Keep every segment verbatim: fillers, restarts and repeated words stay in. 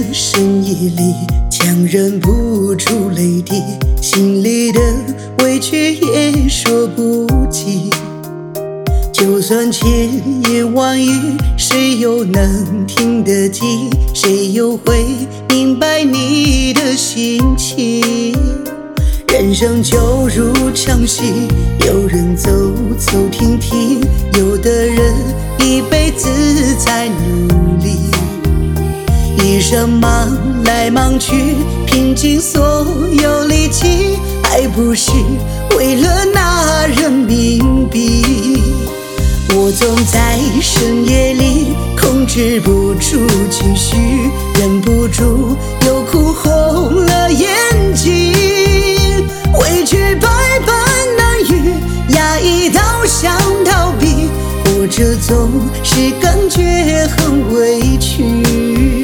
深夜里，强忍不住泪滴，心里的委屈也说不尽。就算千言万语，谁又能听得进？谁又会明白你的心情？人生就如场戏，有人走走停停，有的人一辈子在努力。一生忙来忙去，拼尽所有力气，还不是为了那人民币。我总在深夜里控制不住情绪，忍不住又哭红了眼睛。委屈百般难语，压抑到想逃避，活着总是感觉很委屈。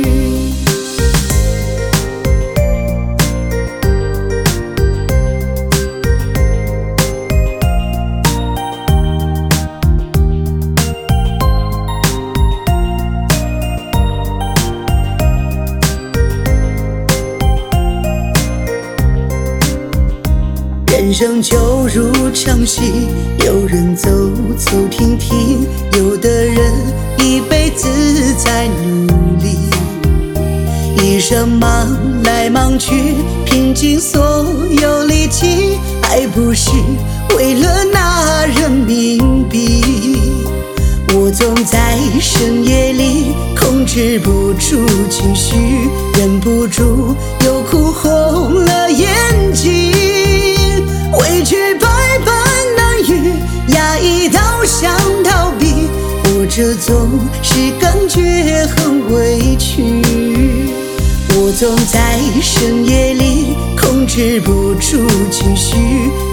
人生就如场戏，有人走走停停，有的人一辈子在努力。一生忙来忙去，拼尽所有力气，还不是为了那人民币。我总在深夜里控制不住情绪，忍不住又哭红了眼睛。委屈百般难语，压抑到想逃避，活着总是感觉很委屈。我总在深夜里控制不住情绪，